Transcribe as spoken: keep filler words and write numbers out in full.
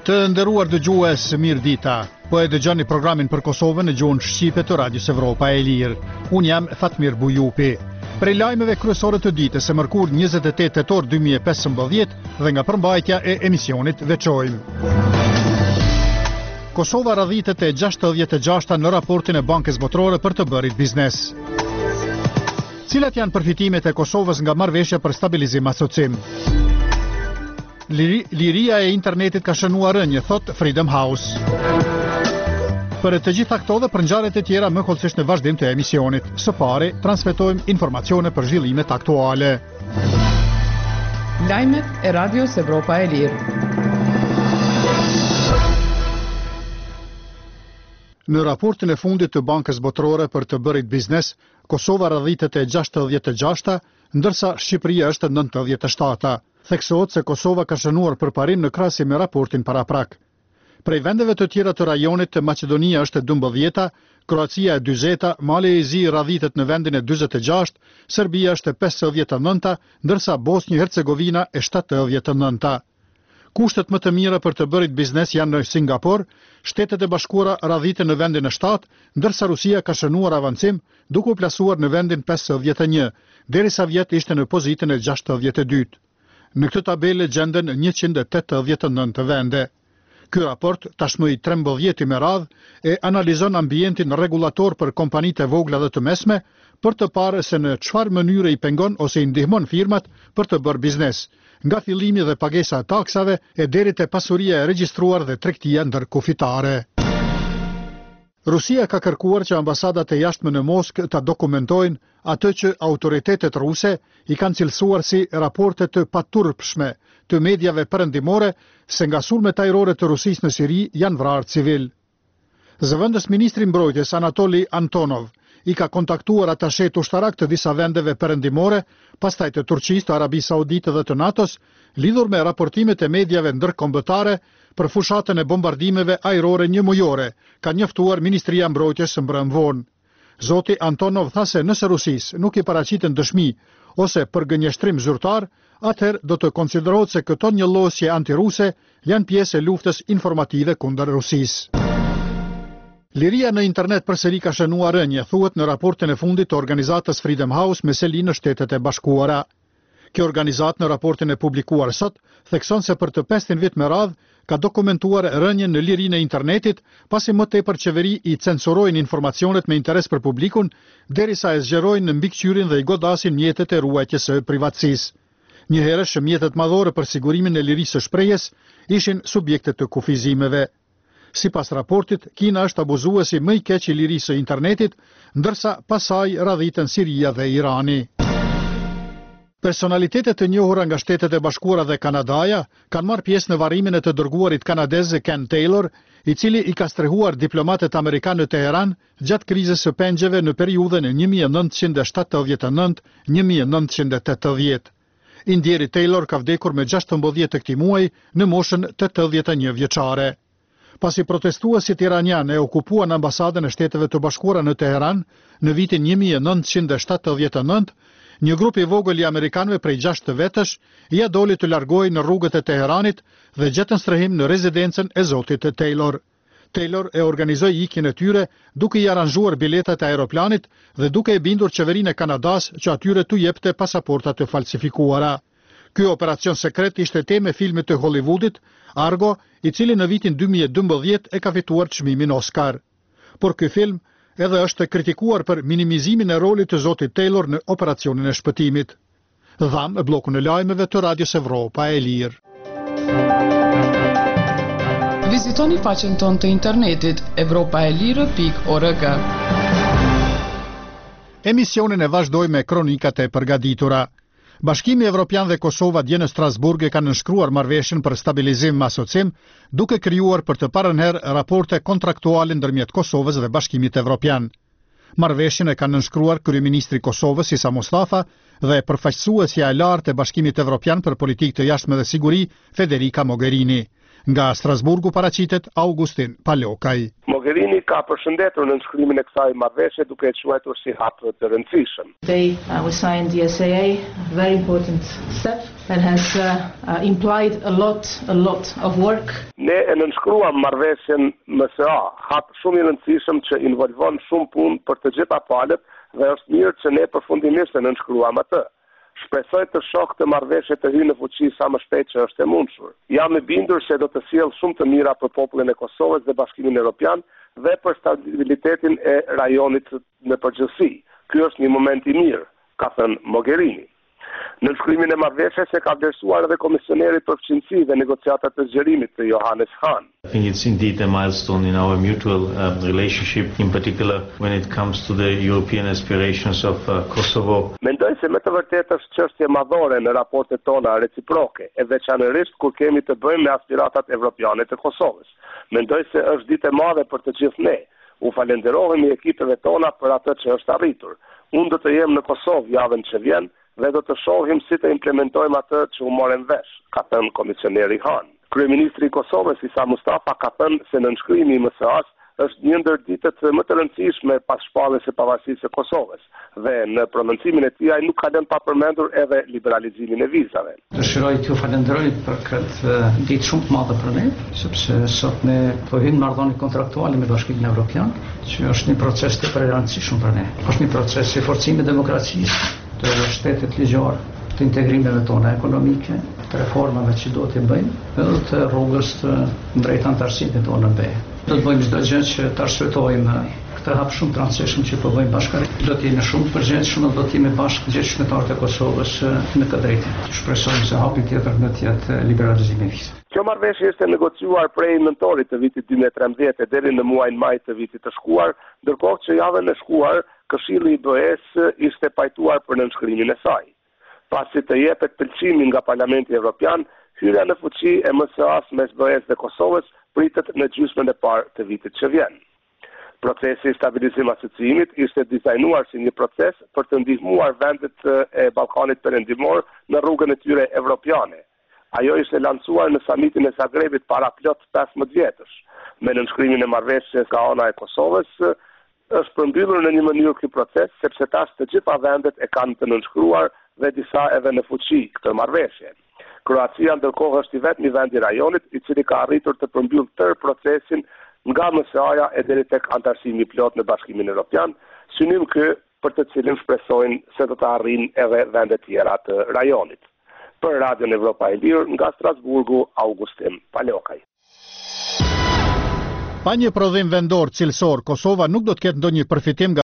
Të nderuar dëgjues, mirë dita. Po e dëgjoni programin për Kosovën në gjuhën shqipe të Radios Evropa e Lirë. Unë jam Fatmir Bujupi. Prej lajmeve kryesore të ditës së mërkur njëzet e tetë tetor dy mijë e pesëmbëdhjetë dhe nga përmbajtja e emisionit veçojmë. Kosova radhitet e gjashtëdhjetë e gjashta në raportin e Bankës Botërore për të bërit biznes. Cilat janë përfitimet e Kosovës nga marrëveshja për stabilizim asocim? Liri, liria e internetit ka shënuar rënje, thot Freedom House. Për të gjitha këto dhe për ngjarjet e tjera më kollësisht në vazhdim të emisionit. Së pari, transmetojmë informacione për zhvillimet aktuale. Lajmet e Radios Evropa e Lirë. Në raportin e fundit të Bankës Botërore për të bërit biznes, Kosova radhitet e gjashtëdhjetë e gjashta, ndërsa Shqipëria është nëntëdhjetë e shtata. Theksohet se Kosova ka shënuar përparim në krahasim me raportin paraprak. Prej vendeve të tjera të rajonit, Maqedonia është e dymbëdhjeta, Kroacia e dyzeta, Malezi radhitet në vendin e dyzet e gjashtë, Serbia është e pesëdhjetë e nënta, ndërsa Bosnjë Hercegovina e shtatëdhjetë e nënta. Kushtet më të mira për të bërit biznes janë në Singapur, Shtetet e Bashkuara radhiten në vendin e shtatë, ndërsa Rusia ka shënuar avancim duke u plasuar në vendin pesëdhjetë e një, derisa vjet ishte në pozitën e gjashtëdhjetë e dytë. Në këtë tabele gjenden njëqind e tetëdhjetë e nëntë vende. Ky raport, tashmë i trembëdhjeti me radhë, e analizon ambientin rregullator për kompanitë e vogla dhe të mesme, për të parë se në çfarë mënyre i pengon ose i ndihmon firmat për të bërë biznes, nga fillimi dhe pagesa e taksave e deri te pasuria e regjistruar dhe tregtia ndërkufitare. Rusia ka kërkuar që ambasadat e jashtme në Moskë ta dokumentojnë atë që autoritetet ruse i kanë cilësuar si raporte të paturpshme të mediave perëndimore se nga sulmet ajrore të Rusisë në Siri janë vrarë civil. Zëvendës ministri mbrojtjes Anatoli Antonov i ka kontaktuar atashet ushtarak të disa vendeve perëndimore, pastaj të Turqisë, të Arabisë Saudite dhe të NATO-s, lidhur me raportimet e mediave ndërkombëtare për fushatën e bombardimeve ajrore njëmujore, ka njoftuar Ministria e Mbrojtjes së mbrëm vonë. Zoti Antonov tha se nëse Rusisë nuk i paraqiten dëshmi ose për gënjeshtrim zyrtar, atëherë do të konsiderohet se këto njëllosje antiruse janë pjesë e luftës informative kundër Rusisë. Liria në internet përsëri ka shënuar rënje, thuhet në raportin e fundit të organizatës Freedom House me seli në Shtetet e Bashkuara. Kjo organizatë në raportin e publikuar sot thekson se për të pestin vit me radhë ka dokumentuar rënjen në lirinë e internetit, pasi më tepër qeveri i censurojnë informacionet me interes për publikun, derisa e zgjerojnë në mbikëqyrjen dhe i godasin mjetet e ruajtjes së privatësisë. Njëherësh mjetet madhore për sigurimin e lirisë së shprehjes ishin subjekte të kufizimeve. Sipas raportit, Kina është abuzuesi më i keq i lirisë së internetit, ndërsa pasaj radhiten Siria dhe Irani. Personalitetet të njohura nga Shtetet e Bashkuara dhe Kanadaja kanë marrë pjesë në varrimin e të dërguarit kanadez Ken Taylor, i cili i ka strehuar diplomatët amerikanë në Teheran gjatë krizës së pengjeve në periudhën e një mijë e nëntëqind e shtatëdhjetë e nëntë - një mijë e nëntëqind e tetëdhjetë. Indjeri Taylor ka vdekur me gjashtëmbëdhjetë të këtij muaji në moshën tetëdhjetë e një vjeçare. Pasi protestuesit iranian e okupuan ambasadën e Shteteve të Bashkuara në Teheran në vitin një mijë e nëntëqind e shtatëdhjetë e nëntë, një grup i vogël i amerikanëve prej gjashtë vetësh ia doli të largohej në rrugët e Teheranit dhe gjetën strehim në rezidencën e zotit Taylor. Taylor e organizoi ikjen e tyre duke i aranzhuar biletat e aeroplanit dhe duke e bindur qeverinë e Kanadas që atyre t'u jepte pasaporta të falsifikuara. Ky operacion sekret ishte temë e filmit të Hollywoodit Argo, i cili në vitin dy mijë e dymbëdhjetë e ka fituar çmimin Oscar. Por ky film edhe është kritikuar për minimizimin e rolit të zotit Taylor në operacionin e shpëtimit. Dham bllokun e lajmeve të Radios Evropa e Lirë. Vizitoni faqen tonë të internetit evropaelire pikë org. Emisionin e vazhdoj me kronikat e përgatitura. Bashkimi Evropian dhe Kosova dje në Strasburg e kanë nënshkruar marrëveshjen për stabilizim me asocim, duke krijuar për të parën herë raporte kontraktuale ndërmjet Kosovës dhe Bashkimit Evropian. Marrëveshjen e kanë nënshkruar kryeministri i Kosovës Isa Mustafa dhe përfaqësuesja e lartë e Bashkimit Evropian për politikë të jashtme dhe siguri Federica Mogherini. Nga Strasburgu paraqitet Augustin Palokaj. Mogherini ka përshëndetur në nënshkrimin e kësaj marrëveshje duke e quajtur si hap të rëndësishëm. Today uh, we signed the S A A, a very important step that has uh, uh, implied a lot, a lot of work. Ne e nënshkruam marrëveshjen M S A, hap shumë i rëndësishëm që involvon shumë punë për të gjitha palët dhe është mirë që ne përfundimisht e nënshkruam atë. Shpresoj të shoh të marrëveshje të hyjë në fuqi sa më shpejt që është e mundshur. Jam i bindur se do të sjellë shumë të mira për popullin e Kosovës dhe Bashkimin Evropian dhe për stabilitetin e rajonit në përgjithësi. Ky është një moment i mirë, ka thënë Mogherini. Në nënshkrimin e marrëveshjes se ka vlerësuar edhe komisioneri për fqinësi dhe negociatat të zgjerimit të Johannes Hahn. I think it's indeed a milestone in our mutual uh, relationship, in particular when it comes to the European aspirations of uh, Kosovo. Mendoj se me të vërtetë është çështje madhore në raportet tona reciproke, e veçanërisht kur kemi të bëjmë me aspiratat evropiane të Kosovës. Mendoj se është ditë e madhe për të gjithë ne. U falenderohemi ekipeve tona për atë që është arritur. Unë do të jem në Kosovë javën që vjen dhe do të shohim si të implementojmë atë që u morën vesh, ka thënë komisioneri Hahn. Kryeministri i Kosovës Isa Mustafa ka thënë se nënshkrimi i M S A-s është një ndër ditët më të rëndësishme pas shpalljes së pavarësisë së Kosovës dhe në prononcimin e tij ai nuk ka lënë pa përmendur edhe liberalizimin e vizave. Dëshiroj t'ju falenderoj për këtë ditë shumë të madhe për ne, sepse sot ne po hyjmë në marrëdhënie kontraktuale me Bashkimin Evropian, që është një proces të rëndësishëm për ne. Është një proces i forcimit të demokracisë, të shtetit ligjor, të integrimeve tona ekonomike, të reformave që do të bëjmë edhe të rrugës të drejt antarësimit tonë në be. Do të bëjmë çdo gjë që të arsytojmë këtë hap shumë të rëndësishëm që po bëjmë bashkërisht. Do të jemi shumë të përgjegjshëm dhe do të jemi bashkë gjithë qytetarët e Kosovës në këtë drejtim. Shpresojmë se hapi tjetër do të jetë liberalizimi i vizave. Kjo marrëveshje ishte negociuar prej nëntorit të vitit dy mijë e trembëdhjetë deri në muajin maj të vitit të shkuar, ndërkohë që javën e shkuar Këshilli i B E-s ishte pajtuar për nënshkrimin e saj. Pasi të jepet pëlqimi nga Parlamenti Evropian, hyrja në fuqi e M S A-s mes B E-s dhe Kosovës pritet në gjysmën e parë të vitit që vjen. Procesi i stabilizim asociimit ishte dizajnuar si një proces për të ndihmuar vendet e Ballkanit Perëndimor në rrugën e tyre evropiane. Ajo ishte lancuar në samitin e Zagrebit para plot pesëmbëdhjetë vjetësh. Me nënshkrimin e marrëveshjes nga ana e Kosovës, është përmbyllur në një mënyrë ky proces, sepse tash të gjitha vendet e kanë të nënshkruar dhe disa edhe në fuqi këtë marrëveshje. Kroacia ndërkohë është i vetmi vend i rajonit i cili ka arritur të përmbyllë tërë procesin nga M S A-ja e deri tek antarësimi plot në Bashkimin Evropian, synim ky për të cilin shpresojnë se do të arrijnë edhe vende tjera të rajonit. Për Radion Evropa e Lirë nga Strasburgu, Augustin Palokaj. Pa një prodhim vendor cilësor, Kosova nuk do të ketë ndonjë përfitim nga